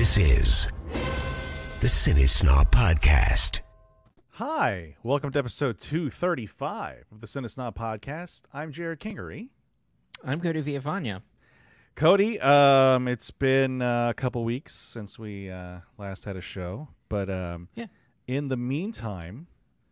This is the CineSnob Podcast. Hi, welcome to episode 235 of the CineSnob Podcast. I'm Jared Kingery. I'm Cody Villafana. Cody, it's been a couple weeks since we last had a show, but in the meantime,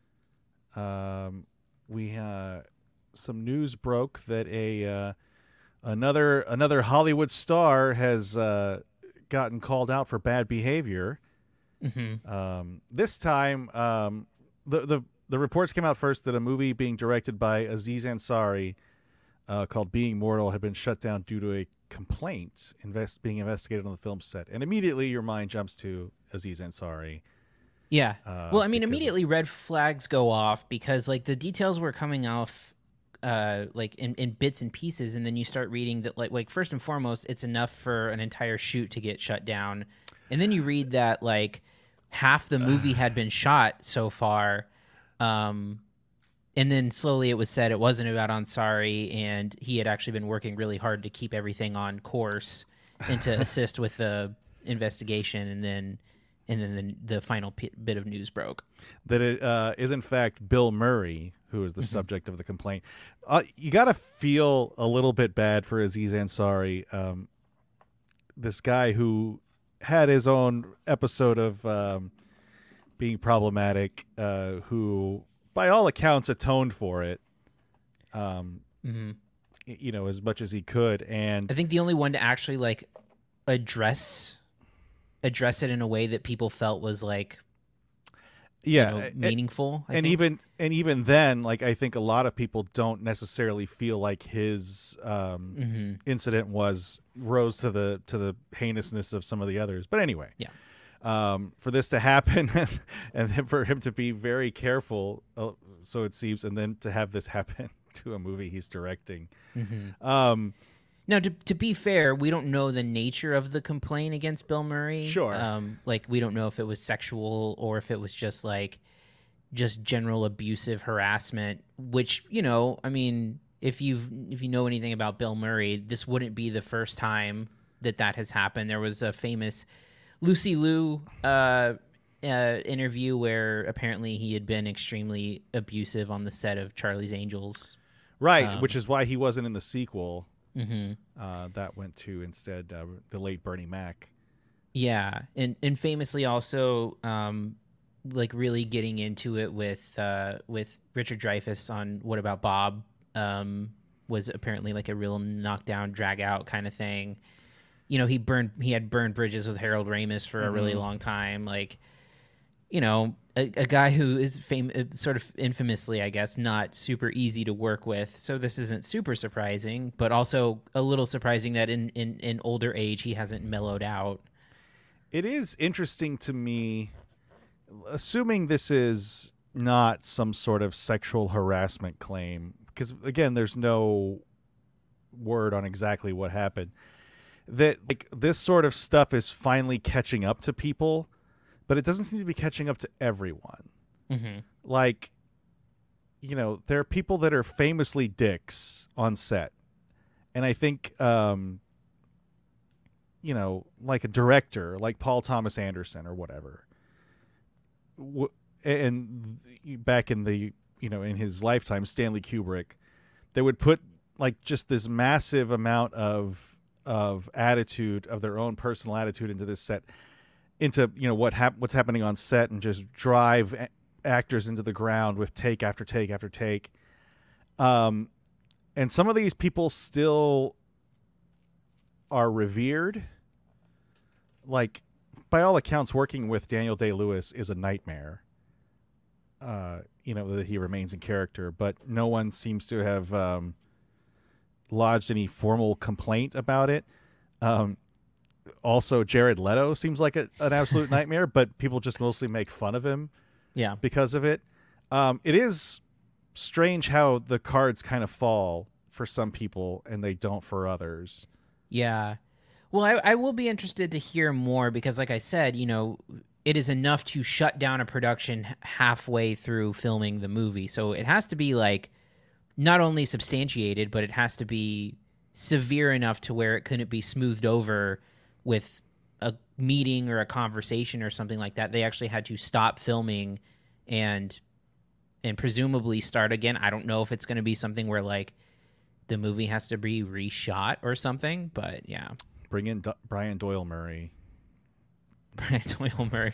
we some news broke that another Hollywood star has gotten called out for bad behavior. Mm-hmm. This time, the reports came out first that a movie being directed by Aziz Ansari called Being Mortal had been shut down due to a complaint being investigated on the film set. And immediately your mind jumps to Aziz Ansari. Yeah. Well, I mean, because immediately red flags go off because, like, the details were coming off like in bits and pieces, and then you start reading that, like first and foremost, it's enough for an entire shoot to get shut down. And then you read that, like, half the movie had been shot so far. And then slowly it was said it wasn't about Ansari, and he had actually been working really hard to keep everything on course and to assist with the investigation. And then the final bit of news broke. That it is, in fact, Bill Murray who is the subject of the complaint. You got to feel a little bit bad for Aziz Ansari, this guy who had his own episode of being problematic, who, by all accounts, atoned for it, you know, as much as he could. And I think the only one to actually, like, address it in a way that people felt was, like, meaningful. And even then, like, I think a lot of people don't necessarily feel like his incident rose to the heinousness of some of the others. But anyway, for this to happen and then for him to be very careful, so it seems, and then to have this happen to a movie he's directing. Now, to be fair, we don't know the nature of the complaint against Bill Murray. Sure. Like, we don't know if it was sexual or if it was just general abusive harassment, which, you know, I mean, if you know anything about Bill Murray, this wouldn't be the first time that has happened. There was a famous Lucy Liu interview where apparently he had been extremely abusive on the set of Charlie's Angels. Right, which is why he wasn't in the sequel. That went to instead the late Bernie Mac. Yeah, and famously also like really getting into it with Richard Dreyfuss on What About Bob was apparently like a real knockdown, drag out kind of thing. You know, he had burned bridges with Harold Ramis for a really long time. Like, you know, a guy who is sort of infamously, I guess, not super easy to work with. So this isn't super surprising, but also a little surprising that in older age he hasn't mellowed out. It is interesting to me, assuming this is not some sort of sexual harassment claim, because, again, there's no word on exactly what happened, that, like, this sort of stuff is finally catching up to people. But it doesn't seem to be catching up to everyone. Like, you know, there are people that are famously dicks on set. And I think, you know, like a director, like Paul Thomas Anderson or whatever. And back in the, you know, in his lifetime, Stanley Kubrick, they would put, like, just this massive amount of attitude, of their own personal attitude into this set, into, you know, what's happening on set, and just drive actors into the ground with take after take after take. And some of these people still are revered. Like, by all accounts, working with Daniel Day-Lewis is a nightmare. You know, that he remains in character, but no one seems to have lodged any formal complaint about it. Also, Jared Leto seems like an absolute nightmare, but people just mostly make fun of him because of it. It is strange how the cards kind of fall for some people and they don't for others. Yeah. Well, I will be interested to hear more because, like I said, you know, it is enough to shut down a production halfway through filming the movie. So it has to be, like, not only substantiated, but it has to be severe enough to where it couldn't be smoothed over with a meeting or a conversation or something like that, they actually had to stop filming and presumably start again. I don't know if it's going to be something where like the movie has to be reshot or something, but yeah. Bring in Brian Doyle Murray. Brian Doyle Murray.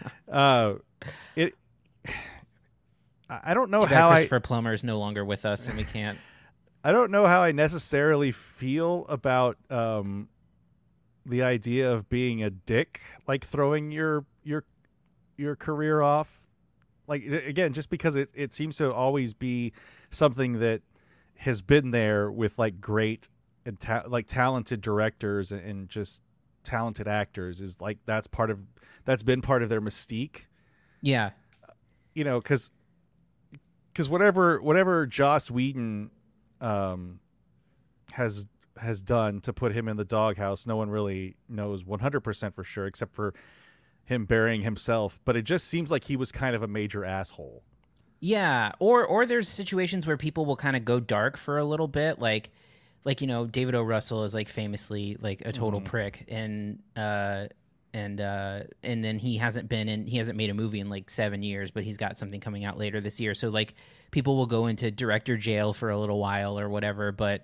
I don't know Too bad how Christopher Plummer is no longer with us, and we can't. I don't know how I necessarily feel about the idea of being a dick, like throwing your career off. Like, again, just because it seems to always be something that has been there with like great and talented directors and just talented actors, is like that's been part of their mystique. Yeah, you know, because whatever Joss Whedon has done to put him in the doghouse, no one really knows 100% for sure, except for him burying himself. But it just seems like he was kind of a major asshole. Yeah, or there's situations where people will kind of go dark for a little bit, like you know, David O. Russell is like famously like a total prick, and then he hasn't made a movie in like 7 years, but he's got something coming out later this year. So like people will go into director jail for a little while or whatever, but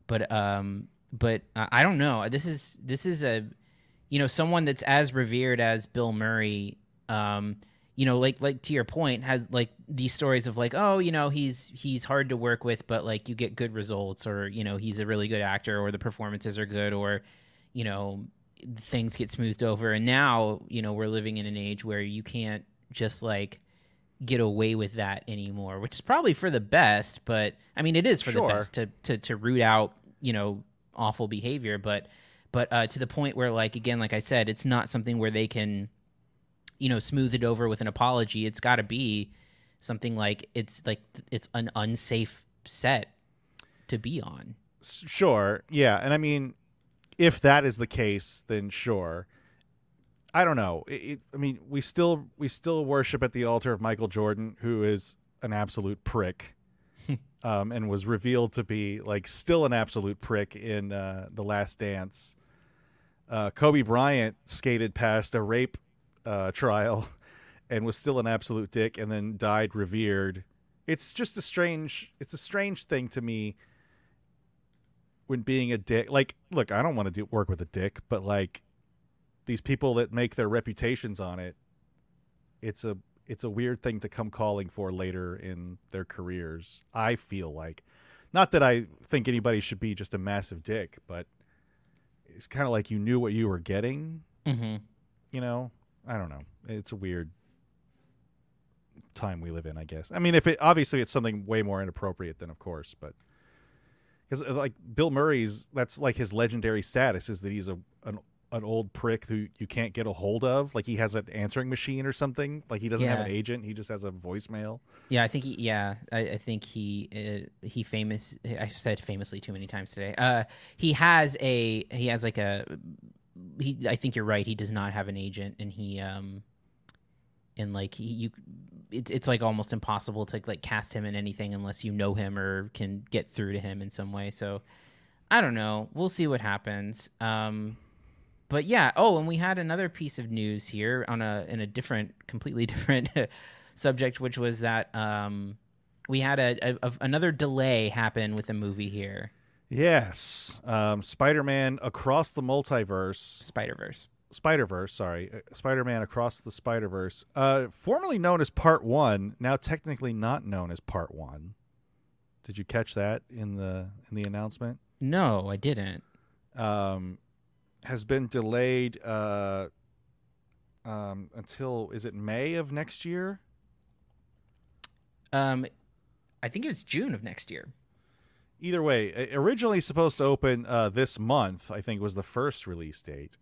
I don't know. This is a, you know, someone that's as revered as Bill Murray, you know, like to your point, has like these stories of like, oh, you know, he's hard to work with, but like you get good results, or, you know, he's a really good actor, or the performances are good, or, you know, things get smoothed over. And now, you know, we're living in an age where you can't just like get away with that anymore, which is probably for the best. But I mean, it is for the best to root out, you know, awful behavior, but to the point where, like, again, like I said, it's not something where they can, you know, smooth it over with an apology. It's got to be something like it's an unsafe set to be on. Sure. Yeah. And I mean, if that is the case, then sure. I don't know. I mean, we still worship at the altar of Michael Jordan, who is an absolute prick, and was revealed to be like still an absolute prick in The Last Dance. Kobe Bryant skated past a rape trial and was still an absolute dick, and then died revered. It's just a strange thing to me when being a dick. Like, look, I don't want to work with a dick, but like these people that make their reputations on it, it's a weird thing to come calling for later in their careers. I feel like, not that I think anybody should be just a massive dick, but it's kind of like you knew what you were getting. Mm-hmm. You know, I don't know. It's a weird time we live in, I guess. I mean, if it obviously it's something way more inappropriate, then of course, but because like Bill Murray's, that's like his legendary status, is that he's an old prick who you can't get a hold of. Like he has an answering machine or something. Like he doesn't have an agent. He just has a voicemail. Yeah, I think I think he famous. I've said famously too many times today. I think you're right. He does not have an agent, and it's like almost impossible to like cast him in anything unless you know him or can get through to him in some way. So I don't know. We'll see what happens. But yeah. Oh, and we had another piece of news here in a completely different subject, which was that we had another delay happen with a movie here. Yes, Spider-Man Across the Multiverse. Spider-Verse, sorry. Spider-Man Across the Spider-Verse. Formerly known as Part 1, now technically not known as Part 1. Did you catch that in the announcement? No, I didn't. Has been delayed until, is it May of next year? I think it was June of next year. Either way, originally supposed to open this month, I think was the first release date.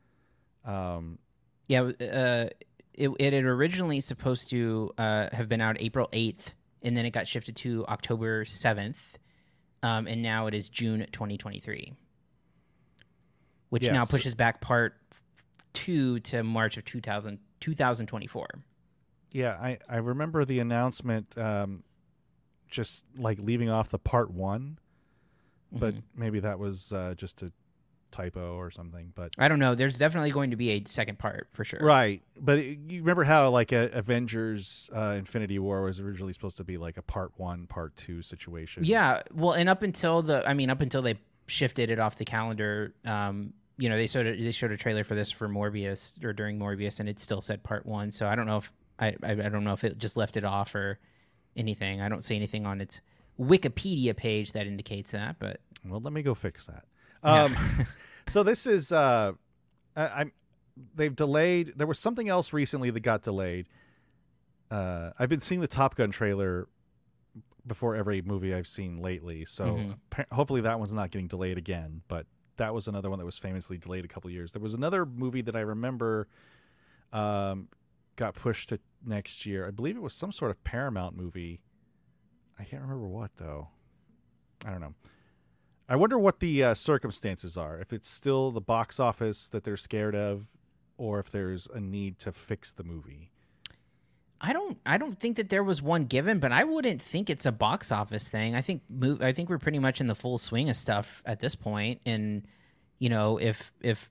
It had originally supposed to have been out April 8th, and then it got shifted to October 7th, and now it is June 2023, which now pushes back Part 2 to March of 2024. Yeah, I remember the announcement just like leaving off the Part 1, but maybe that was just to typo or something. But I don't know. There's definitely going to be a second part for sure. right. But you remember how like Avengers Infinity War was originally supposed to be like a part 1, part 2 situation. Yeah. Well, and up until they shifted it off the calendar, they showed a trailer for this for Morbius or during Morbius, and it still said part 1. So I don't know if I don't know if it just left it off or anything. I don't see anything on its Wikipedia page that indicates that. But well, let me go fix that. Yeah. So this is they've delayed. There was something else recently that got delayed. I've been seeing the Top Gun trailer before every movie I've seen lately, so hopefully that one's not getting delayed again. But that was another one that was famously delayed a couple of years. There was another movie that I remember got pushed to next year. I believe it was some sort of Paramount movie. I can't remember what though. I don't know. I wonder what the circumstances are. If it's still the box office that they're scared of, or if there's a need to fix the movie. I don't think that there was one given, but I wouldn't think it's a box office thing. I think we're pretty much in the full swing of stuff at this point, and if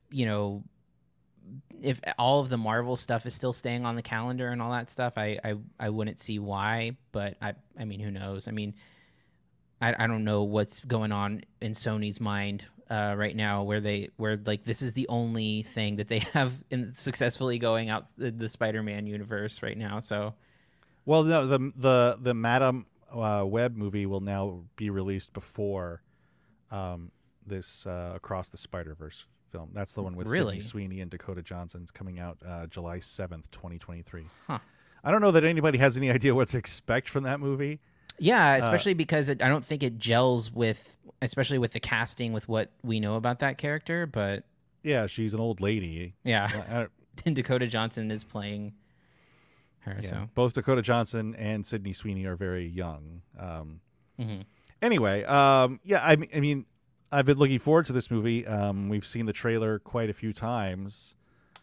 all of the Marvel stuff is still staying on the calendar and all that stuff, I wouldn't see why. But I mean, who knows? I mean, I don't know what's going on in Sony's mind right now, where like this is the only thing that they have successfully going out the Spider-Man universe right now. So, well, no, the Madam Web movie will now be released before this Across the Spider-Verse film. That's the one with Sydney Sweeney and Dakota Johnson's coming out July 7th, 2023. Huh. I don't know that anybody has any idea what to expect from that movie. Yeah, especially because I don't think it gels especially with the casting, with what we know about that character. But yeah, she's an old lady. Yeah, and Dakota Johnson is playing her. Yeah, so both Dakota Johnson and Sydney Sweeney are very young. Anyway, yeah, I mean, I've been looking forward to this movie. We've seen the trailer quite a few times.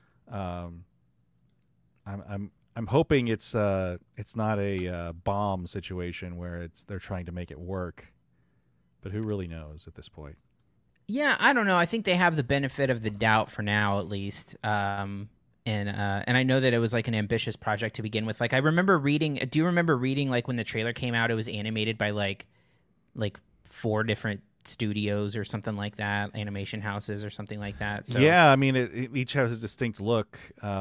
I'm hoping it's not a bomb situation where they're trying to make it work, but who really knows at this point? Yeah, I don't know. I think they have the benefit of the doubt for now, at least. And I know that it was like an ambitious project to begin with. Like I remember reading. Do you remember reading like when the trailer came out? It was animated by like 4 different studios or something like that, animation houses or something like that. So yeah, I mean, it each has a distinct look.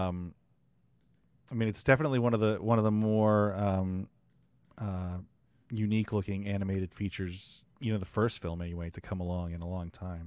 I mean, it's definitely one of the more unique looking animated features, the first film anyway, to come along in a long time.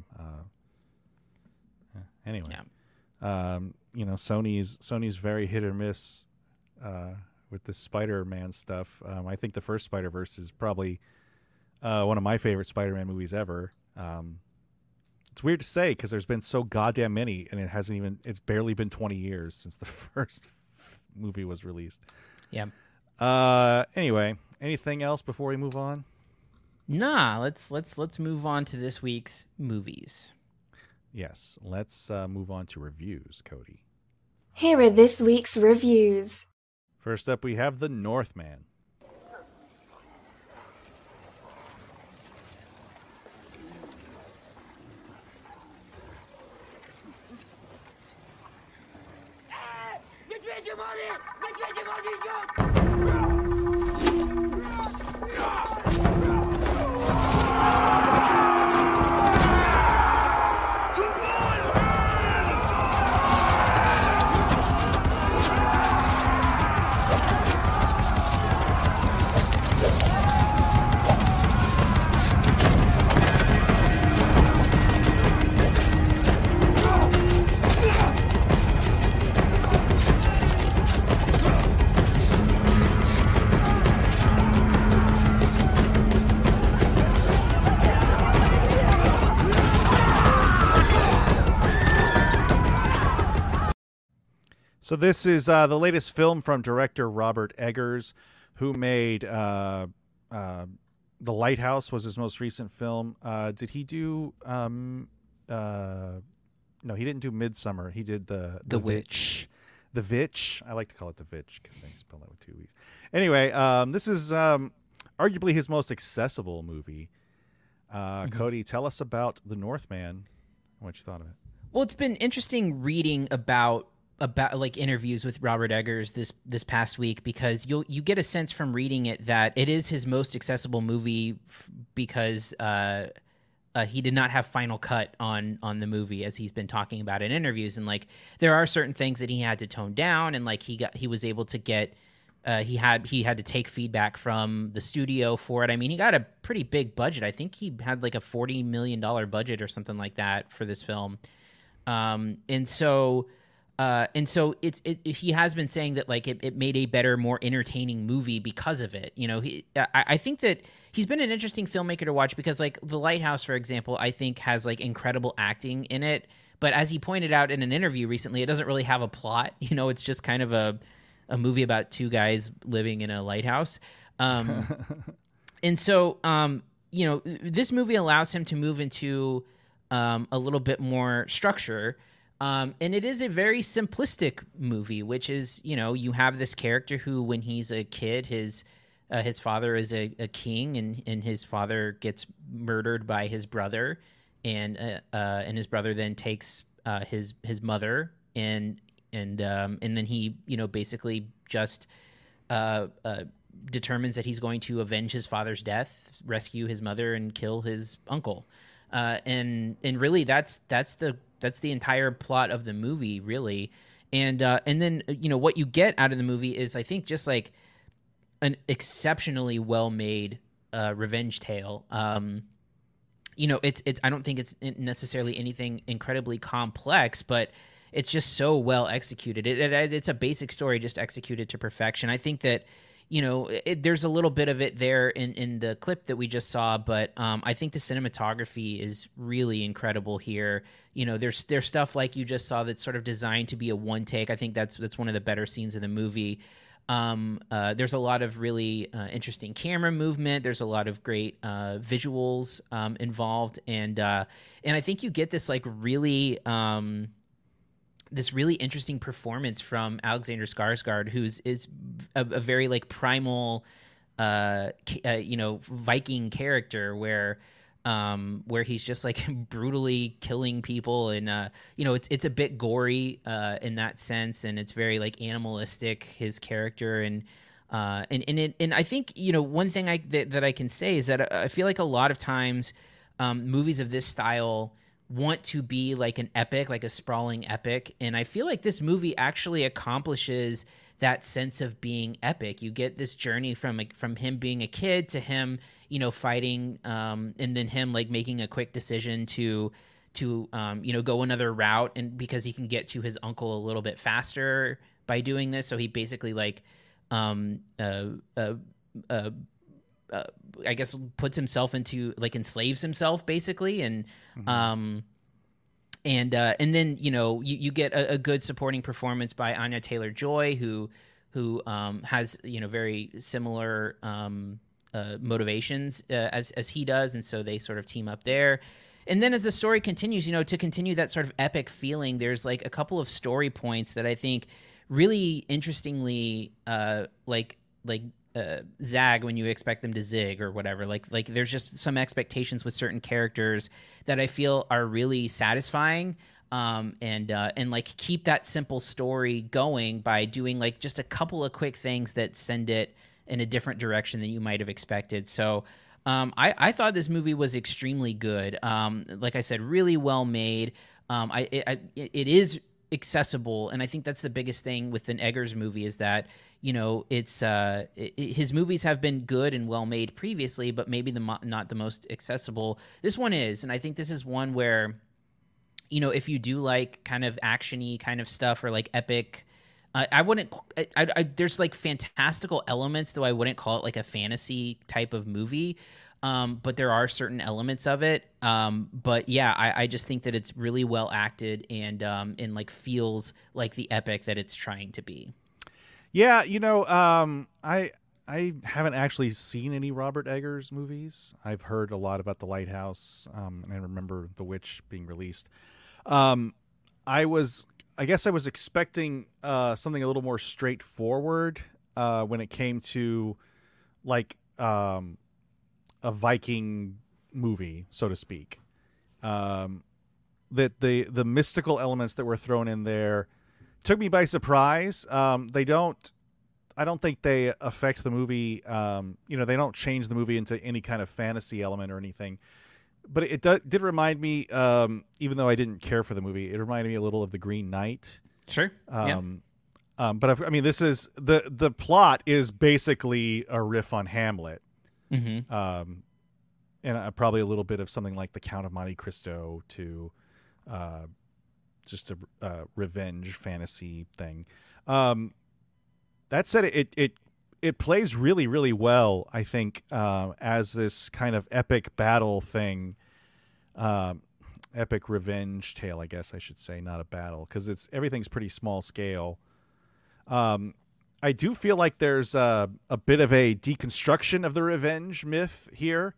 Anyway, yeah. Sony's very hit or miss with the Spider-Man stuff. I think the first Spider-Verse is probably one of my favorite Spider-Man movies ever. It's weird to say because there's been so goddamn many, and it's barely been 20 years since the first movie was released. Yeah. Anyway, anything else before we move on? Nah, let's move on to this week's movies. Yes, let's move on to reviews, Cody. Here are this week's reviews. First up, we have The Northman. So this is the latest film from director Robert Eggers, who made The Lighthouse was his most recent film. Did he do no, he didn't do Midsummer. He did the Witch. The Vitch. I like to call it The Vitch because they spell it with 2 E's. Anyway, this is arguably his most accessible movie. Cody, tell us about The Northman. what you thought of it. Well, it's been interesting reading about like interviews with Robert Eggers this past week, because you get a sense from reading it that it is his most accessible movie because he did not have final cut on the movie, as he's been talking about in interviews, and like there are certain things that he had to tone down, and like he was able to get he had to take feedback from the studio for it. I mean, he got a pretty big budget. I think he had like a $40 million budget or something like that for this film. And so he has been saying that like it made a better, more entertaining movie because of it. You know, I think that he's been an interesting filmmaker to watch, because like The Lighthouse, for example, I think has like incredible acting in it. But as he pointed out in an interview recently, it doesn't really have a plot. You know, it's just kind of a movie about two guys living in a lighthouse. And so, you know, this movie allows him to move into a little bit more structure. And it is a very simplistic movie, which is, you know, you have this character who, when he's a kid, his father is a king, and his father gets murdered by his brother, and his brother then takes his mother, and then he, you know, basically just determines that he's going to avenge his father's death, rescue his mother, and kill his uncle. And really that's the entire plot of the movie, really. And then, you know, what you get out of the movie is, I think, just like an exceptionally well-made revenge tale. You know, it's I don't think it's necessarily anything incredibly complex, but it's just so well executed. It's a basic story just executed to perfection. I think that, you know, there's a little bit of it there in the clip that we just saw, but I think the cinematography is really incredible here. You know, there's stuff like you just saw that's sort of designed to be a one take. I think that's one of the better scenes of the movie. There's a lot of really interesting camera movement. There's a lot of great visuals involved, and I think you get this like really this really interesting performance from Alexander Skarsgård, who's a very like primal, you know, Viking character where he's just like brutally killing people, and you know, it's a bit gory in that sense, and it's very like animalistic, his character, and I think, you know, one thing that I can say is that I feel like a lot of times movies of this style want to be like an epic, like a sprawling epic, and I feel like this movie actually accomplishes that sense of being epic. You get this journey from him being a kid to him, you know, fighting, and then him like making a quick decision to you know, go another route, and because he can get to his uncle a little bit faster by doing this, so he basically like I guess puts himself into like enslaves himself basically, and and then, you know, you get a good supporting performance by Anya Taylor-Joy, who has, you know, very similar motivations as he does, and so they sort of team up there. And then as the story continues, you know, to continue that sort of epic feeling, there's like a couple of story points that I think really interestingly zag when you expect them to zig or whatever. Like there's just some expectations with certain characters that I feel are really satisfying, and like keep that simple story going by doing like just a couple of quick things that send it in a different direction than you might have expected. So I thought this movie was extremely good. Like I said, really well made. It is accessible, and I think that's the biggest thing with an Eggers movie, is that, you know, it's his movies have been good and well made previously, but maybe not the most accessible. This one is, and I think this is one where, you know, if you do like kind of actiony kind of stuff or like epic, I wouldn't. There's like fantastical elements, though I wouldn't call it like a fantasy type of movie. But there are certain elements of it. But yeah, I just think that it's really well acted and like feels like the epic that it's trying to be. Yeah, you know, I haven't actually seen any Robert Eggers movies. I've heard a lot about The Lighthouse, and I remember The Witch being released. I guess I was expecting something a little more straightforward when it came to like a Viking movie, so to speak. The that the mystical elements that were thrown in there took me by surprise. I don't think they affect the movie. They don't change the movie into any kind of fantasy element or anything. But it did remind me, even though I didn't care for the movie, it reminded me a little of The Green Knight. Sure. But this is the plot is basically a riff on Hamlet, and probably a little bit of something like The Count of Monte Cristo to just a revenge fantasy thing. That said, it plays really, really well, I think, as this kind of epic battle thing, epic revenge tale, I guess I should say, not a battle, because everything's pretty small scale. I do feel like there's a bit of a deconstruction of the revenge myth here.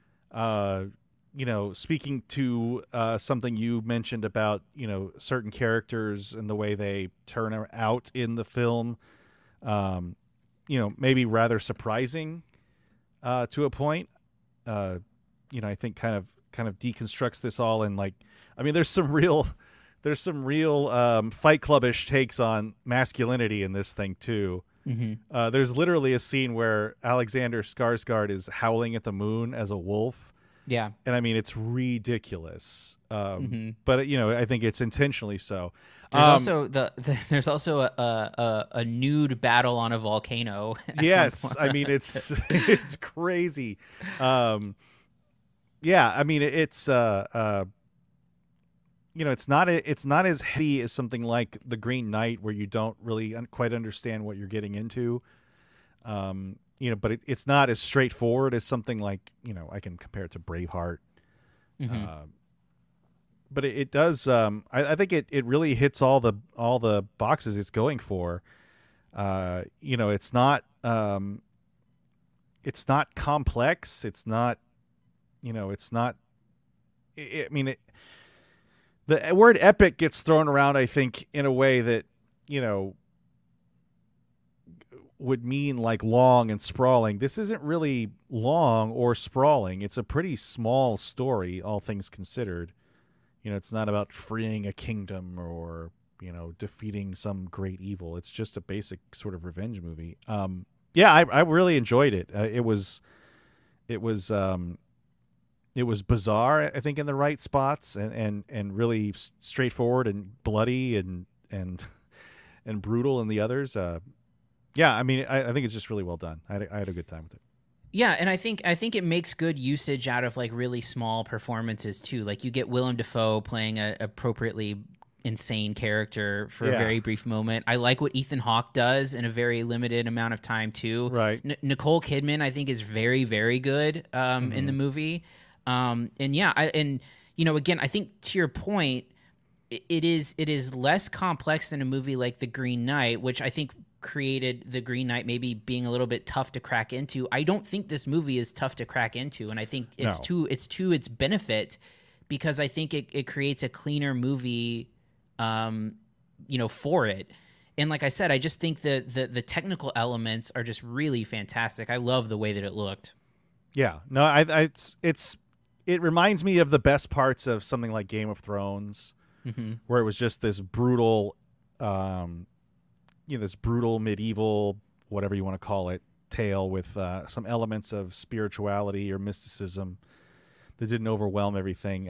Speaking to something you mentioned about, certain characters and the way they turn out in the film. Maybe rather surprising to a point. I think kind of deconstructs this all, and there's some real Fight Clubbish takes on masculinity in this thing too. There's literally a scene where Alexander Skarsgård is howling at the moon as a wolf. Yeah, and it's ridiculous. But I think it's intentionally so. There's also a nude battle on a volcano. Yes, it's crazy. It's not as heavy as something like The Green Knight, where you don't really quite understand what you're getting into. But it's not as straightforward as something like, I can compare it to Braveheart. But it does. I think it really hits all the boxes it's going for. It's not complex. It's not. The word epic gets thrown around, I think, in a way that would mean like long and sprawling. This isn't really long or sprawling. It's a pretty small story, all things considered. It's not about freeing a kingdom or, defeating some great evil. It's just a basic sort of revenge movie. I really enjoyed it. It was bizarre, I think, in the right spots, and really straightforward and bloody and brutal in the others. I think it's just really well done. I had a good time with it. Yeah, and I think it makes good usage out of like really small performances too. Like you get Willem Dafoe playing a appropriately insane character for a very brief moment. I like what Ethan Hawke does in a very limited amount of time too. Right. Nicole Kidman, I think, is very, very good in the movie. Again, I think to your point, it is less complex than a movie like The Green Knight, which I think created The Green Knight maybe being a little bit tough to crack into. I don't think this movie is tough to crack into, and I think it's to its benefit, because I think it creates a cleaner movie for it. And like I said, I just think the technical elements are just really fantastic. I love the way that it looked. Yeah. No, it reminds me of the best parts of something like Game of Thrones, where it was just this brutal this brutal medieval, whatever you want to call it, tale with some elements of spirituality or mysticism that didn't overwhelm everything.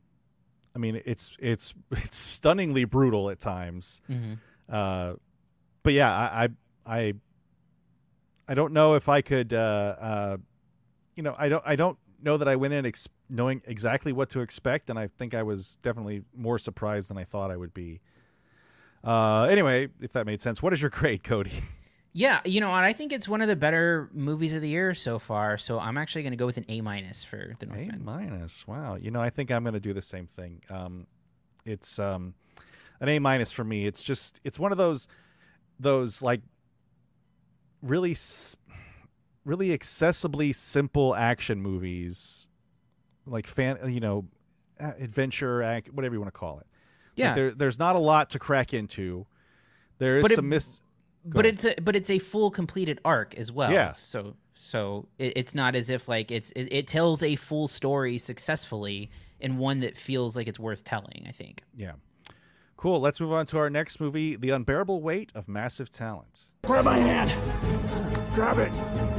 It's stunningly brutal at times. But yeah, I don't know if I could. I don't know that I went in knowing exactly what to expect, and I think I was definitely more surprised than I thought I would be. Anyway, if that made sense, what is your grade, Cody? Yeah, and I think it's one of the better movies of the year so far. So I'm actually going to go with an A- for The Northman. A-. Wow. I think I'm going to do the same thing. It's an A- for me. It's one of those like really accessibly simple action movies, like adventure, whatever you want to call it. Yeah. Like there's not a lot to crack into. There is some But it's a full completed arc as well. Yeah. So it's not as if like it tells a full story successfully and one that feels like it's worth telling, I think. Yeah. Cool. Let's move on to our next movie, The Unbearable Weight of Massive Talent. Grab my hand. Grab it.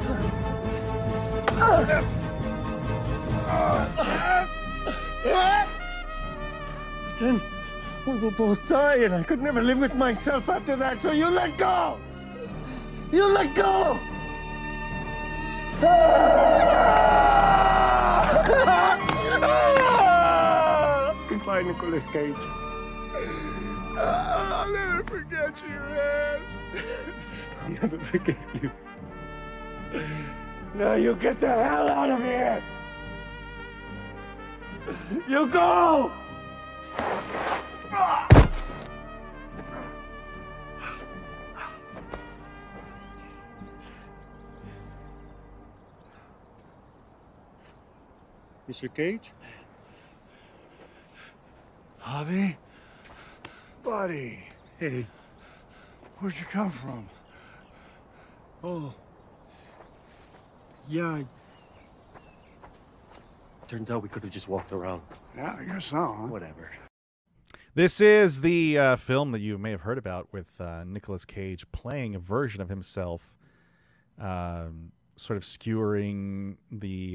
Then we will both die, and I could never live with myself after that, so you let go! You let go! Goodbye, Nicolas Cage. I'll never forget you, man. I'll never forget you. Now you get the hell out of here! You go! Mr. Cage? Javi? Buddy. Hey. Where'd you come from? Oh. Yeah. Turns out we could have just walked around. Yeah, I guess so, huh? Whatever. This is the film that you may have heard about with Nicolas Cage playing a version of himself, sort of skewering the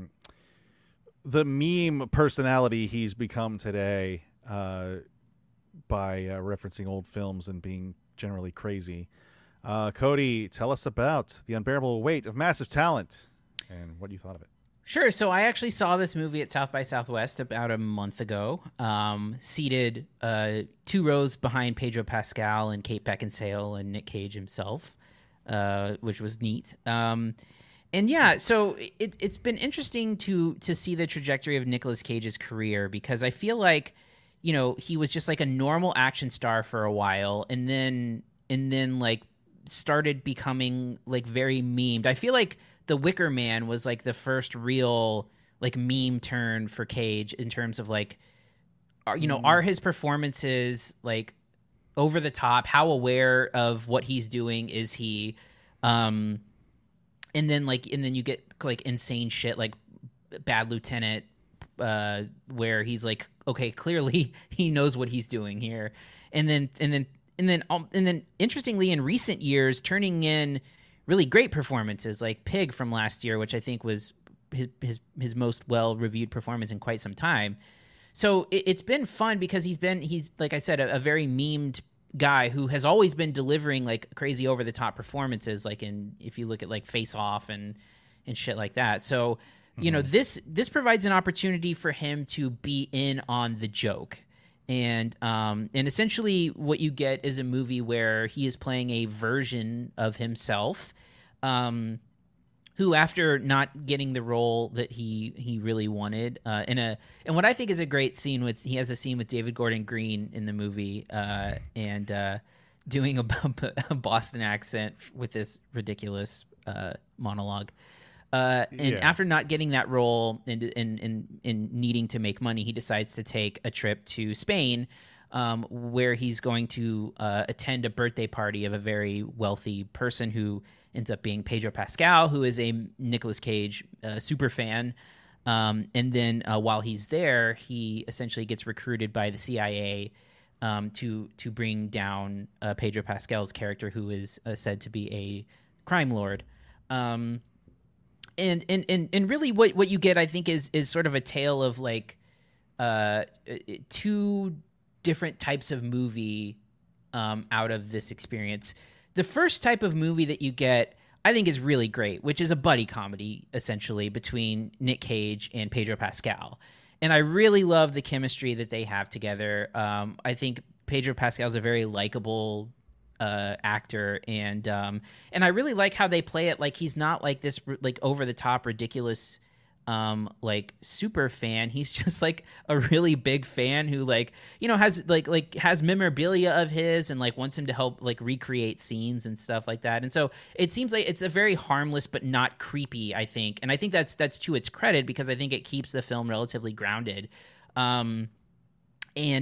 meme personality he's become today by referencing old films and being generally crazy. Cody, tell us about The Unbearable Weight of Massive Talent and what you thought of it. Sure. So I actually saw this movie at South by Southwest about a month ago, seated 2 rows behind Pedro Pascal and Kate Beckinsale and Nick Cage himself, which was neat. And yeah, so it's been interesting to see the trajectory of Nicolas Cage's career, because I feel like, you know, he was just like a normal action star for a while, and then like started becoming like very memed. I feel like The Wicker Man was like the first real like meme turn for Cage in terms of like, are his performances like over the top? How aware of what he's doing is he? And then you get like insane shit like Bad Lieutenant, where he's like, okay, clearly he knows what he's doing here, and then interestingly, in recent years, turning in really great performances like Pig from last year, which I think was his most well-reviewed performance in quite some time. So it's been fun because he's like I said, a very memed guy who has always been delivering like crazy over-the-top performances, like if you look at like Face Off and shit like that. So you know, this provides an opportunity for him to be in on the joke. And essentially what you get is a movie where he is playing a version of himself, who, after not getting the role that he really wanted, and what I think is a great scene he has a scene with David Gordon Green in the movie, and doing a Boston accent with this ridiculous monologue. After not getting that role and needing to make money, he decides to take a trip to Spain, where he's going to attend a birthday party of a very wealthy person who ends up being Pedro Pascal, who is a Nicolas Cage super fan. And then while he's there, he essentially gets recruited by the CIA to bring down Pedro Pascal's character, who is said to be a crime lord. And really what you get, I think, is sort of a tale of like 2 different types of movie out of this experience. The first type of movie that you get, I think, is really great, which is a buddy comedy, essentially, between Nick Cage and Pedro Pascal. And I really love the chemistry that they have together. I think Pedro Pascal is a very likable actor, and I really like how they play it. Like, he's not like this like over the top ridiculous like super fan. He's just like a really big fan who, like, you know, has like has memorabilia of his and like wants him to help like recreate scenes and stuff like that. And so it seems like it's a very harmless but not creepy, I think. And I think that's to its credit, because I think it keeps the film relatively grounded. And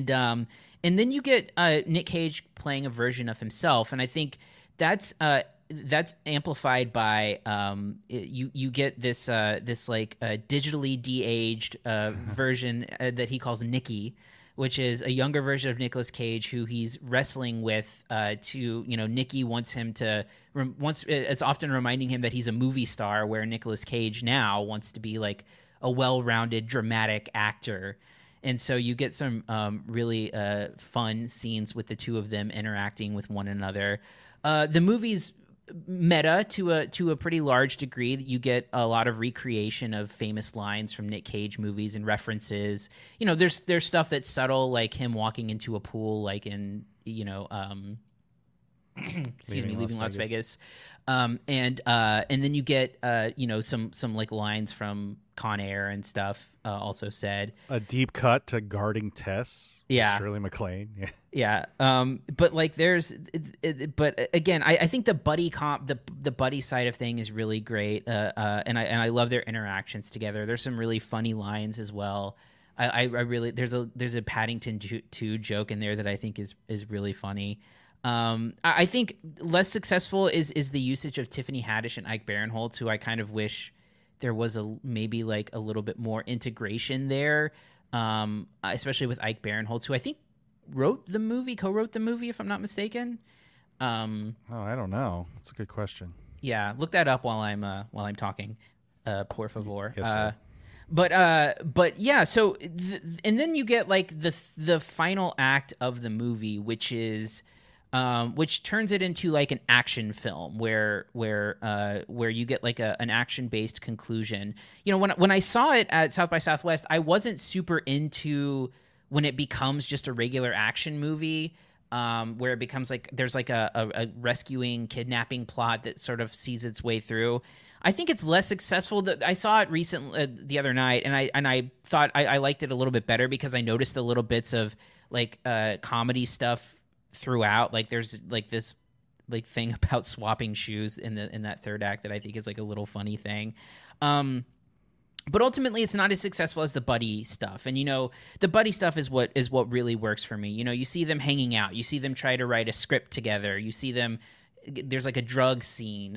then you get Nick Cage playing a version of himself, and I think that's that's amplified by you get this like digitally de-aged version that he calls Nikki, which is a younger version of Nicolas Cage who he's wrestling with Nikki wants him to it's often reminding him that he's a movie star, where Nicolas Cage now wants to be like a well-rounded dramatic actor. And so you get some really fun scenes with the two of them interacting with one another. The movie's meta to a pretty large degree. You get a lot of recreation of famous lines from Nick Cage movies and references. There's stuff that's subtle, like him walking into a pool, like in Leaving Las Vegas. And then you get some like lines from Con Air and stuff also said. A deep cut to Guarding Tess. Yeah. Shirley MacLaine. Yeah. Yeah. But like but again, I think the buddy the buddy side of thing is really great. And I love their interactions together. There's some really funny lines as well. I really, there's a Paddington 2 joke in there that I think is really funny. I think less successful is the usage of Tiffany Haddish and Ike Barinholtz, who I kind of wish there was maybe like a little bit more integration there, especially with Ike Barinholtz, who I think co-wrote the movie, if I'm not mistaken. I don't know. That's a good question. Yeah, look that up while I'm talking. Por favor. Yes, sir. But yeah. So and then you get like the final act of the movie, which is. Which turns it into like an action film where you get like an action-based conclusion. When I saw it at South by Southwest, I wasn't super into when it becomes just a regular action movie, where it becomes like there's like a rescuing, kidnapping plot that sort of sees its way through. I think it's less successful. I saw it recently the other night, and I thought I liked it a little bit better because I noticed the little bits of like comedy stuff throughout. Like there's like this like thing about swapping shoes in that third act that I think is like a little funny thing. But ultimately it's not as successful as the buddy stuff. And the buddy stuff is what really works for me. You see them hanging out, you see them try to write a script together, you see them, there's like a drug scene.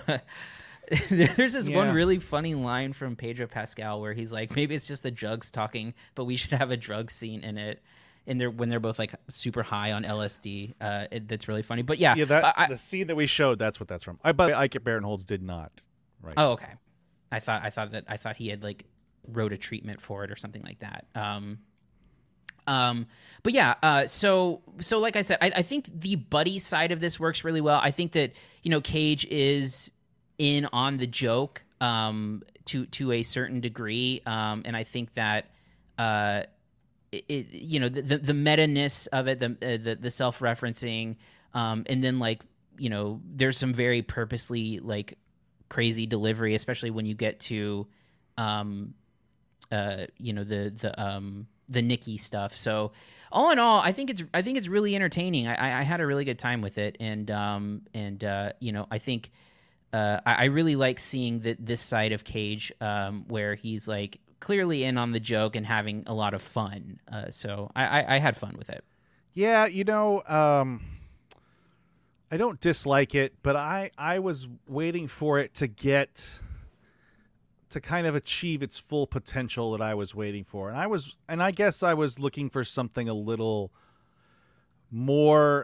There's this one really funny line from Pedro Pascal where he's like, maybe it's just the drugs talking, but we should have a drug scene in it. And when they're both like super high on LSD, that's really funny. But yeah, the scene that we showed, that's what that's from. But Ike Barinholtz did not. Right. Oh, okay. I thought he had like wrote a treatment for it or something like that. But yeah, so like I said, I think the buddy side of this works really well. I think that Cage is in on the joke to a certain degree, and I think that. The meta-ness of it, the self-referencing, and then like there's some very purposely like crazy delivery, especially when you get to the Nikki stuff. So all in all, I think it's really entertaining. I had a really good time with it, and I think I really like seeing this side of Cage, where he's like clearly in on the joke and having a lot of fun. So I had fun with it. Yeah, I don't dislike it, but I was waiting for it to kind of achieve its full potential that I was waiting for. And I guess I was looking for something a little more,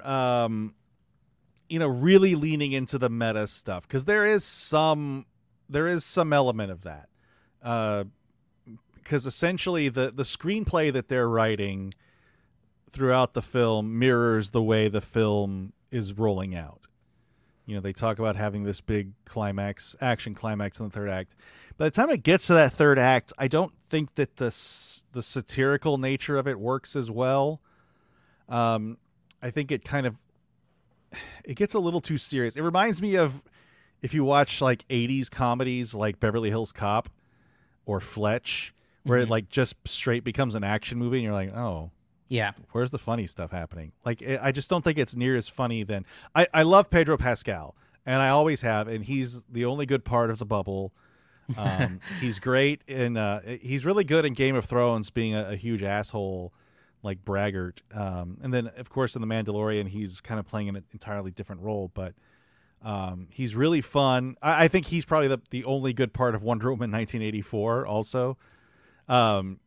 really leaning into the meta stuff, because there is some element of that. Because essentially the screenplay that they're writing throughout the film mirrors the way the film is rolling out. They talk about having this big action climax in the third act. By the time it gets to that third act, I don't think that the satirical nature of it works as well. I think it gets a little too serious. It reminds me of if you watch like 80s comedies like Beverly Hills Cop or Fletch, where it like just straight becomes an action movie and you're like, oh, yeah, where's the funny stuff happening? Like, I just don't think it's near as funny than I love Pedro Pascal, and I always have, and he's the only good part of The Bubble. He's great, and he's really good in Game of Thrones, being a huge asshole like braggart. And then of course in The Mandalorian, he's kind of playing an entirely different role, but He's really fun. I think he's probably the only good part of Wonder Woman 1984 also. And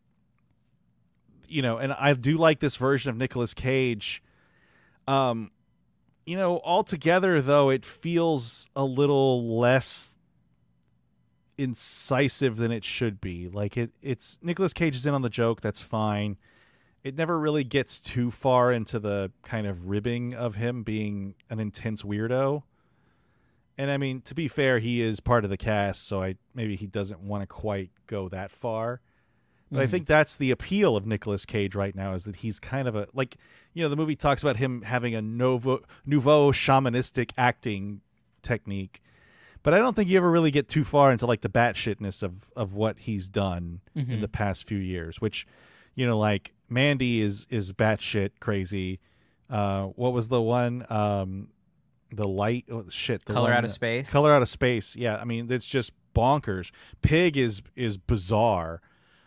I do like this version of Nicolas Cage. Altogether, though, it feels a little less incisive than it should be. Like it's Nicolas Cage is in on the joke. That's fine. It never really gets too far into the kind of ribbing of him being an intense weirdo. And I mean, to be fair, he is part of the cast, so maybe he doesn't want to quite go that far. But I think that's the appeal of Nicolas Cage right now, is that he's kind of the movie talks about him having a nouveau shamanistic acting technique. But I don't think you ever really get too far into like the batshitness of what he's done in the past few years, which, like Mandy is batshit crazy. What was the one? The light, Color Out of Space. Color Out of Space. Yeah, I mean, it's just bonkers. Pig is bizarre.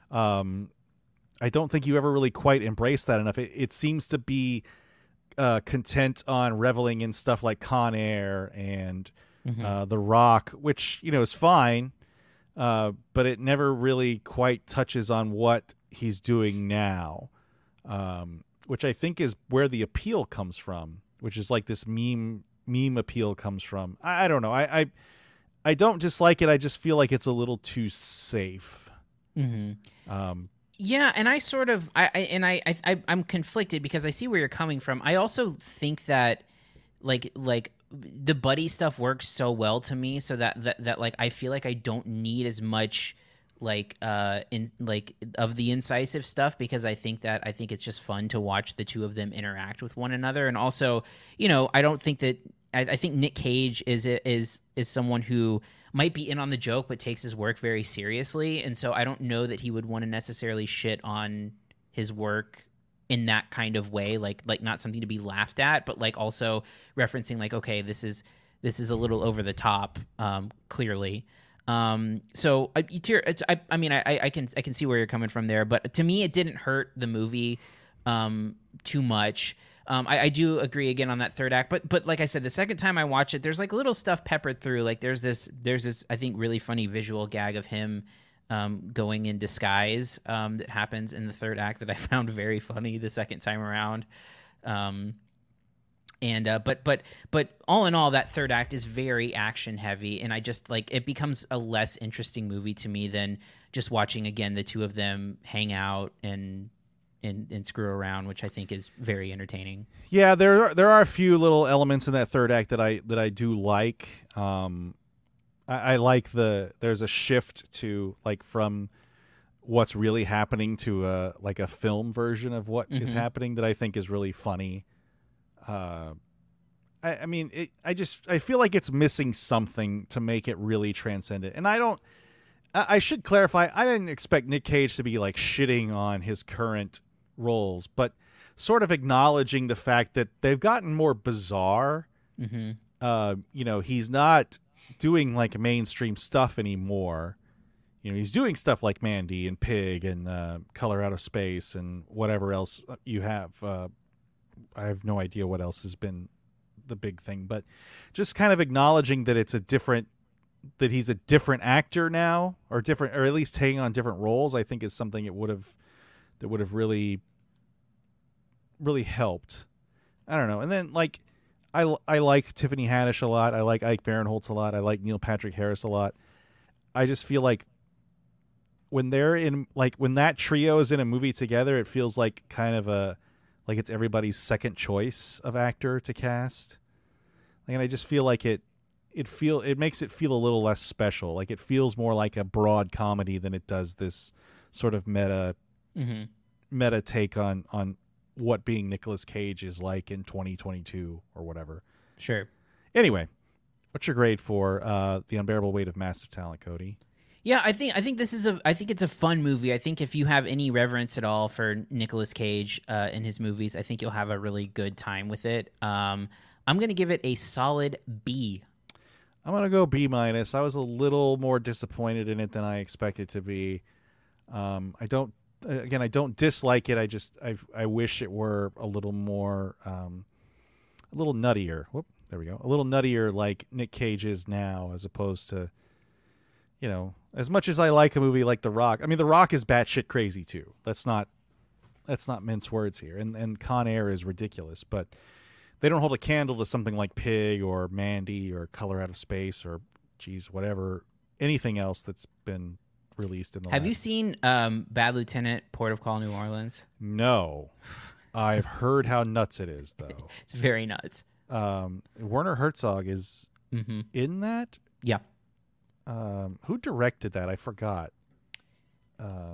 I don't think you ever really quite embrace that enough. It seems to be content on reveling in stuff like Con Air and The Rock, which is fine, but it never really quite touches on what he's doing now, which I think is where the appeal comes from, which is like this meme appeal comes from. I don't know. I don't dislike it. I just feel like it's a little too safe. Yeah, and I sort of I'm conflicted because I see where you're coming from. I also think that like the buddy stuff works so well to me, so that like I feel like I don't need as much of the incisive stuff, because I think it's just fun to watch the two of them interact with one another. And also, I don't think that I think Nick Cage is someone who might be in on the joke but takes his work very seriously, and so I don't know that he would want to necessarily shit on his work in that kind of way, like not something to be laughed at, but like also referencing like, okay, this is a little over the top, clearly. So I can see where you're coming from there, but to me it didn't hurt the movie too much. I do agree again on that third act, but like I said, the second time I watch it, there's like little stuff peppered through. Like there's this I think really funny visual gag of him going in disguise that happens in the third act that I found very funny the second time around. But all in all, that third act is very action heavy, and I just like it becomes a less interesting movie to me than just watching again the two of them hang out and screw around, which I think is very entertaining. Yeah, there are a few little elements in that third act that I do like. I like there's a shift to like from what's really happening to a film version of what is happening that I think is really funny. I feel like it's missing something to make it really transcendent. And I should clarify, I didn't expect Nick Cage to be like shitting on his current roles, but sort of acknowledging the fact that they've gotten more bizarre. He's not doing like mainstream stuff anymore. He's doing stuff like Mandy and Pig and Color Out of Space and whatever else you have. I have no idea what else has been the big thing, but just kind of acknowledging that that he's a different actor now, or at least taking on different roles, I think is something that would have really, really helped. I don't know. And then like, I like Tiffany Haddish a lot. I like Ike Barinholtz a lot. I like Neil Patrick Harris a lot. I just feel like when that trio is in a movie together, it feels like kind of like it's everybody's second choice of actor to cast. And I just feel like it makes it feel a little less special. Like it feels more like a broad comedy than it does this sort of meta take on what being Nicolas Cage is like in 2022 or whatever. Sure. Anyway, what's your grade for The Unbearable Weight of Massive Talent, Cody? Yeah, I think it's a fun movie. I think if you have any reverence at all for Nicolas Cage in his movies, I think you'll have a really good time with it. I'm going to give it a solid B. I'm going to go B-. I was a little more disappointed in it than I expected to be. I don't dislike it. I wish it were a little more, a little nuttier. Whoop, There we go. A little nuttier like Nick Cage is now, as opposed to, you know, as much as I like a movie like The Rock. I mean, The Rock is batshit crazy too. Let's not mince words here. And Con Air is ridiculous, but they don't hold a candle to something like Pig or Mandy or Color Out of Space or, geez, whatever, anything else that's been released in the Have you seen Bad Lieutenant, Port of Call, New Orleans? No. I've heard how nuts it is, though. It's very nuts. Werner Herzog is in that? Yeah. Who directed that? I forgot. I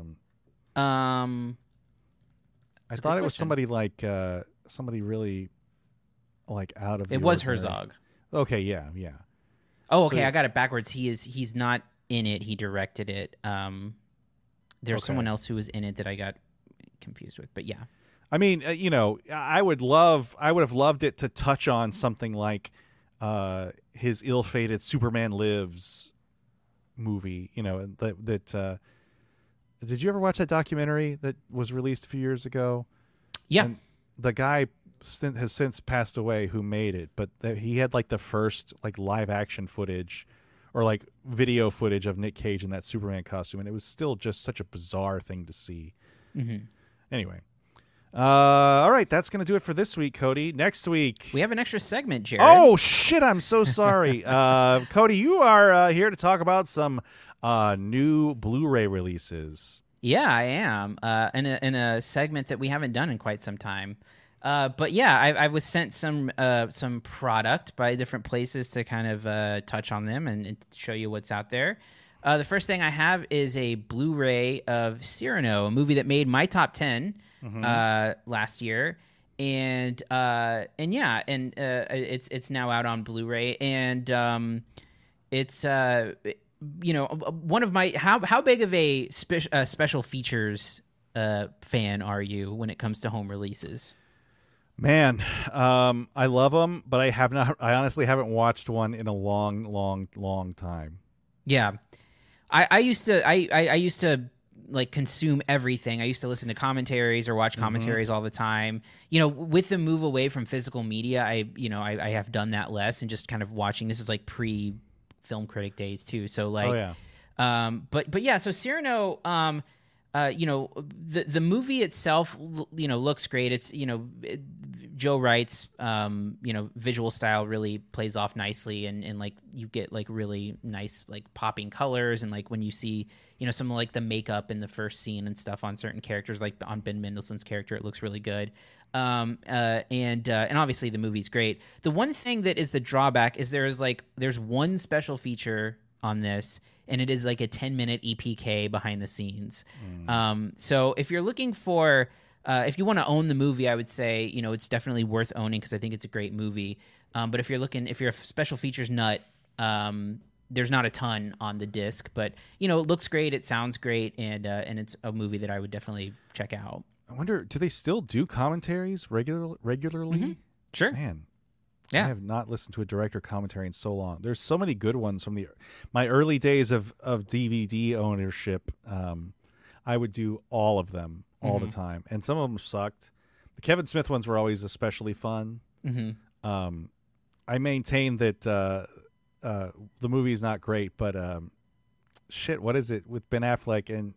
thought it was somebody like somebody really like out of. It was ordinary. Herzog. Okay, yeah. Oh, okay, I got it backwards. He's not in it. He directed it. There's someone else who was in it that I got confused with, but yeah. I mean, you know, I would have loved it to touch on something like his ill-fated Superman Lives movie. You know, that did you ever watch that documentary that was released a few years ago? Yeah. And the guy has since passed away who made it, but he had like the first like live action footage or like video footage of Nick Cage in that Superman costume, and it was still just such a bizarre thing to see. Anyway. All right, that's going to do it for this week, Cody. Next week, we have an extra segment, Jared. Oh, shit, I'm so sorry. Cody, you are here to talk about some new Blu-ray releases. Yeah, I am, in a segment that we haven't done in quite some time. But yeah, I was sent some product by different places to kind of touch on them and show you what's out there. The first thing I have is a Blu-ray of Cyrano, a movie that made my top 10 last year, and yeah, and it's now out on Blu-ray, and it's you know, one of my how big of a special features fan are you when it comes to home releases? Man, I love them, but I honestly haven't watched one in a long time. Yeah. I used to like consume everything. I used to listen to commentaries or watch commentaries all the time. You know, with the move away from physical media, I have done that less and just kind of watching. This is like pre Film Critic days too. So like, but yeah. So Cyrano, you know, the movie itself, you know, looks great. It's, you know, Joe Wright's, you know, visual style really plays off nicely, and like you get like really nice like popping colors, and like when you see, you know, some of like the makeup in the first scene and stuff on certain characters, like on Ben Mendelsohn's character, it looks really good. And obviously the movie's great. The one thing that is the drawback is there's one special feature on this, and it is like a 10-minute EPK behind the scenes. So if you're looking for, if you want to own the movie, I would say, you know, it's definitely worth owning because I think it's a great movie. But if you're a special features nut, there's not a ton on the disc, but you know, it looks great, it sounds great, and it's a movie that I would definitely check out. I wonder, do they still do commentaries regularly? Sure. Man. Yeah. I have not listened to a director commentary in so long. There's so many good ones from my early days of DVD ownership. I would do all of them all the time, and some of them sucked. The Kevin Smith ones were always especially fun. I maintain that the movie is not great, but shit, what is it with Ben Affleck and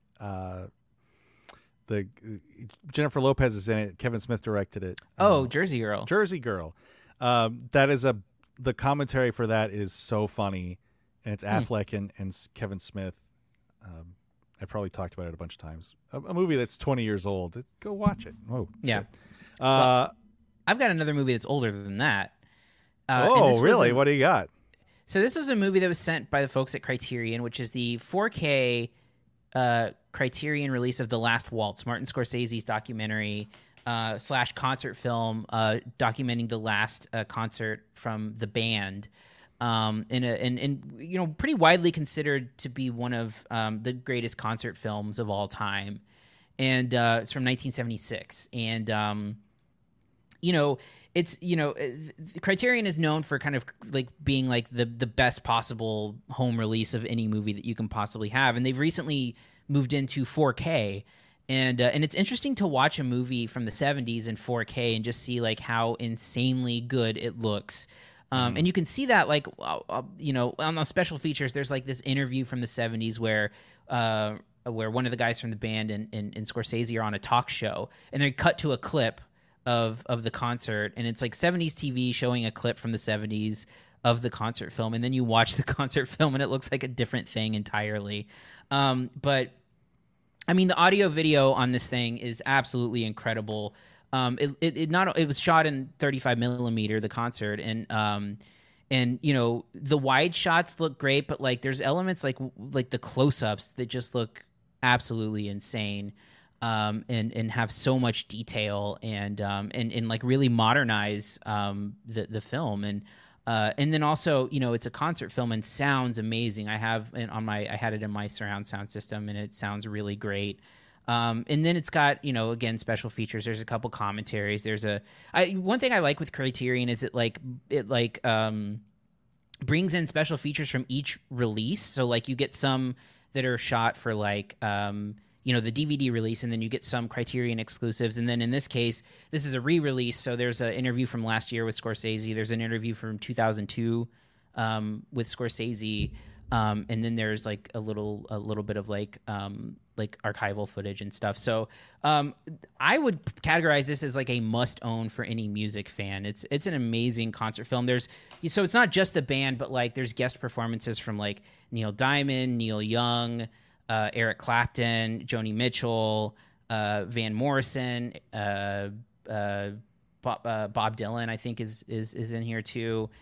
the Jennifer Lopez is in it. Kevin Smith directed it. Jersey Girl. Jersey Girl. That is the commentary for that is so funny, and it's Affleck and Kevin Smith. I probably talked about it a bunch of times. A movie that's 20 years old. Go watch it. Oh, yeah. Shit. Well, I've got another movie that's older than that. Really? What do you got? So this was a movie that was sent by the folks at Criterion, which is the 4K Criterion release of The Last Waltz, Martin Scorsese's documentary / concert film documenting the last concert from the band, and you know, pretty widely considered to be one of the greatest concert films of all time, and it's from 1976, and you know, it's, you know, Criterion is known for kind of like being like the best possible home release of any movie that you can possibly have, and they've recently moved into 4K. And it's interesting to watch a movie from the 70s in 4K and just see like how insanely good it looks. And you can see that, like, you know, on the special features, there's like this interview from the 70s where one of the guys from the band and Scorsese are on a talk show, and they cut to a clip of the concert, and it's like 70s TV showing a clip from the 70s of the concert film, and then you watch the concert film and it looks like a different thing entirely. But I mean, the audio video on this thing is absolutely incredible. It was shot in 35 millimeter, the concert, and you know, the wide shots look great, but like there's elements like the close-ups that just look absolutely insane, and have so much detail, and like really modernize the film, and then also, you know, it's a concert film and sounds amazing. I had it in my surround sound system, and it sounds really great. And then it's got, you know, again, special features. There's a couple commentaries. One thing I like with Criterion is it brings in special features from each release. So like you get some that are shot for like, you know, the DVD release, and then you get some Criterion exclusives. And then in this case, this is a re-release. So there's an interview from last year with Scorsese. There's an interview from 2002 with Scorsese. And then there's like a little bit of like archival footage and stuff. So I would categorize this as like a must-own for any music fan. It's an amazing concert film. So it's not just the band, but like there's guest performances from like Neil Diamond, Neil Young, Eric Clapton, Joni Mitchell, Van Morrison, Bob Dylan, I think is in here too.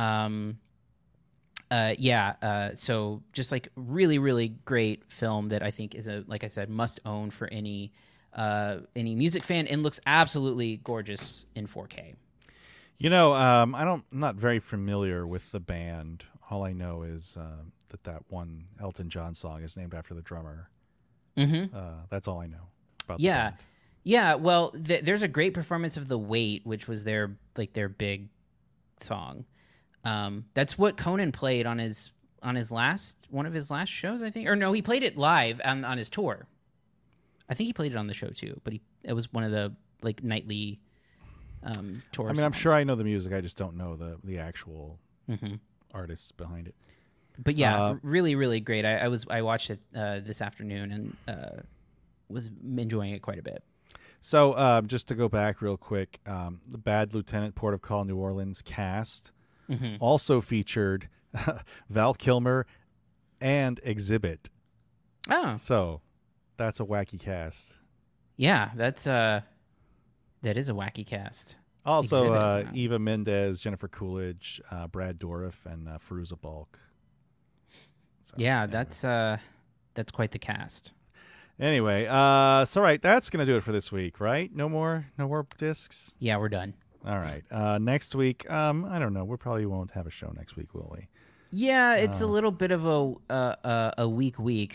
So just like really, really great film that I think is like I said, must own for any music fan, and looks absolutely gorgeous in 4K. You know, I'm not very familiar with the band. All I know is that one Elton John song is named after the drummer. Mm-hmm. That's all I know about the band. Yeah. Well, there's a great performance of "The Weight," which was their big song. That's what Conan played on one of his last shows, I think. Or no, he played it live on his tour. I think he played it on the show too, but it was one of the like nightly tour. I mean, I'm sure I know the music. I just don't know the actual artists behind it. But yeah, really, really great. I watched it this afternoon and was enjoying it quite a bit. So just to go back real quick, the Bad Lieutenant, Port of Call, New Orleans cast also featured Val Kilmer and Exhibit. Oh, so that's a wacky cast. Yeah, that is a wacky cast. Also, Exhibit, wow. Eva Mendes, Jennifer Coolidge, Brad Dourif, and Fairuza Balk. So, yeah, anyway. that's quite the cast. Anyway, so right, that's gonna do it for this week, right? No more discs. Yeah, we're done. All right. Next week, I don't know. We probably won't have a show next week, will we? Yeah, it's a little bit of a weak week.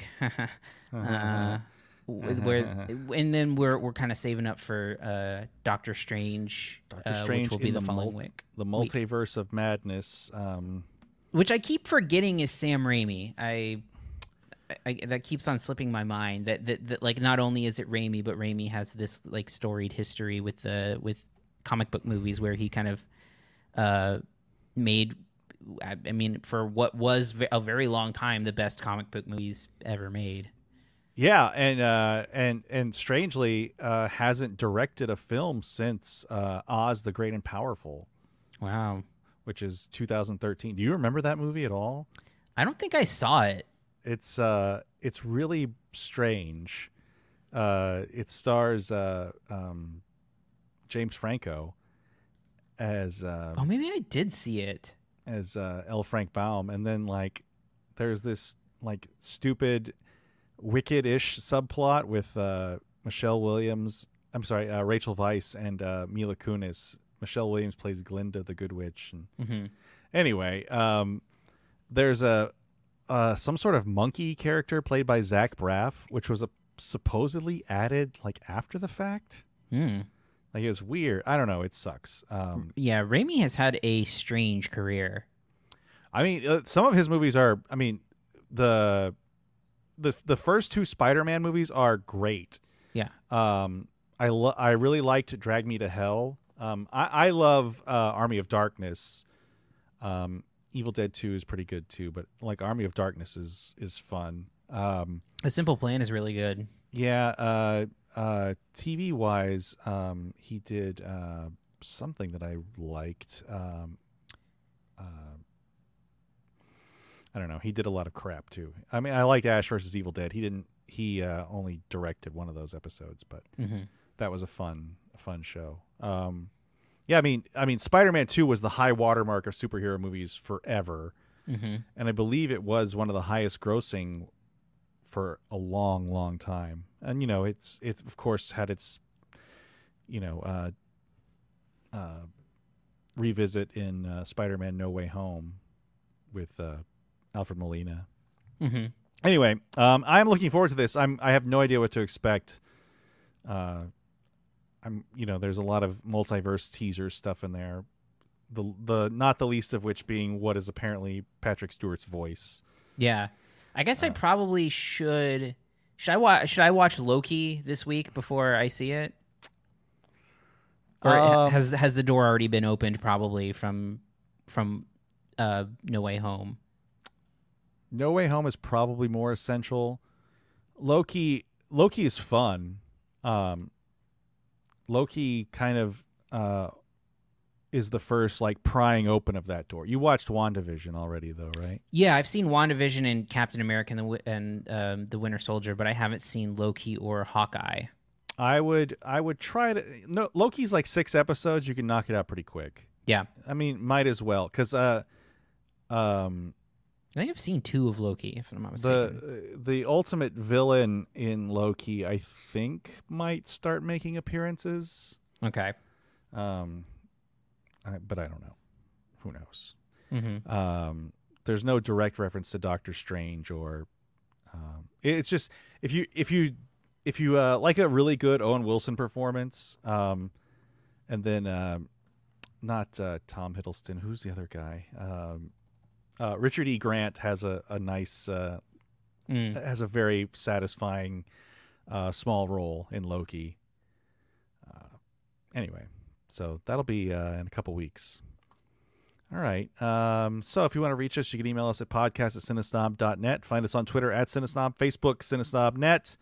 And then we're kind of saving up for Doctor Strange, which will be the following week. The Multiverse of Madness. Which I keep forgetting is Sam Raimi. I that keeps on slipping my mind. That like not only is it Raimi, but Raimi has this like storied history with comic book movies where he kind of made, I mean, for what was a very long time, the best comic book movies ever made. Yeah, and strangely hasn't directed a film since Oz the Great and Powerful. Wow. Which is 2013. Do you remember that movie at all? I don't think I saw it. It's really strange. It stars James Franco as maybe I did see it as L. Frank Baum, and then like there's this like stupid Wicked-ish subplot with Rachel Weisz and Mila Kunis. Michelle Williams plays Glinda the Good Witch. And anyway, there's some sort of monkey character played by Zach Braff, which was supposedly added like after the fact. Like it was weird. I don't know. It sucks. Yeah, Raimi has had a strange career. I mean, some of his movies are. I mean, the first two Spider-Man movies are great. Yeah. I really liked Drag Me to Hell. I love Army of Darkness. Evil Dead 2 is pretty good too, but like Army of Darkness is fun. A Simple Plan is really good. Yeah, TV wise, he did something that I liked. I don't know. He did a lot of crap too. I mean, I liked Ash versus Evil Dead. He only directed one of those episodes, but that was a fun show. Yeah, I mean, Spider-Man 2 was the high watermark of superhero movies forever, and I believe it was one of the highest grossing for a long, long time. And you know, it's of course had its revisit in Spider-Man No Way Home with Alfred Molina. Anyway, I'm looking forward to this. I have no idea what to expect. There's a lot of multiverse teaser stuff in there. The not the least of which being what is apparently Patrick Stewart's voice. Yeah, I guess I probably should. Should I watch Loki this week before I see it? Or has the door already been opened? Probably from No Way Home. No Way Home is probably more essential. Loki is fun. Loki kind of is the first like prying open of that door. You watched WandaVision already, though, right? Yeah, I've seen WandaVision and Captain America and the Winter Soldier, but I haven't seen Loki or Hawkeye. I would try to. No, Loki's like 6 episodes. You can knock it out pretty quick. Yeah, I mean, might as well because I think I've seen 2 of Loki, if I'm not mistaken. The ultimate villain in Loki, I think, might start making appearances. Okay. But I don't know. Who knows? There's no direct reference to Doctor Strange or. It's just if you like a really good Owen Wilson performance, and then not Tom Hiddleston. Who's the other guy? Richard E. Grant has a nice, has a very satisfying small role in Loki. Anyway, so that'll be in a couple weeks. All right. So if you want to reach us, you can email us at podcast@cinesnob.net. Find us on Twitter @cinesnob, Facebook cinesnobnet,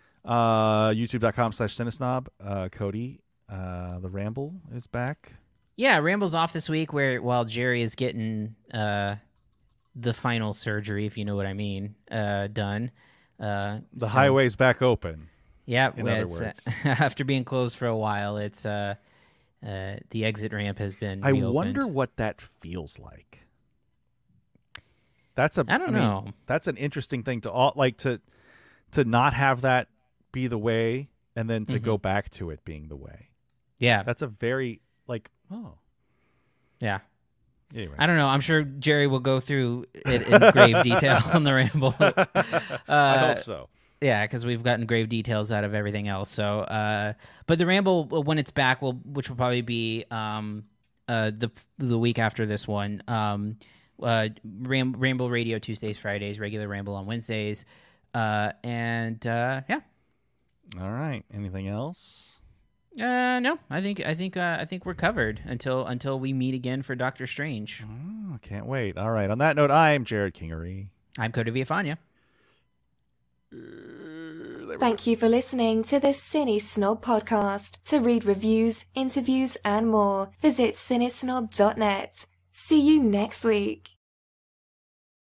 youtube.com/cinesnob. Cody, the Ramble is back. Yeah, Ramble's off this week while Jerry is getting the final surgery, if you know what I mean, done. The highway's back open. Yeah, in other words. After being closed for a while, it's the exit ramp has been reopened. I wonder what that feels like. I don't know. That's an interesting thing to not have that be the way and then to go back to it being the way. Yeah. That's a very Yeah. Anyway. I don't know. I'm sure Jerry will go through it in grave detail on the Ramble. I hope so. Yeah, because we've gotten grave details out of everything else. So, but the Ramble, when it's back, which will probably be the week after this one. Ramble Radio Tuesdays, Fridays, regular Ramble on Wednesdays, and yeah. All right. Anything else? No. I think we're covered until we meet again for Doctor Strange. Oh, can't wait. All right. On that note, I'm Jared Kingery. I'm Cody Villafana. Thank you for listening to the Cine Snob podcast. To read reviews, interviews, and more, visit cinesnob.net. See you next week.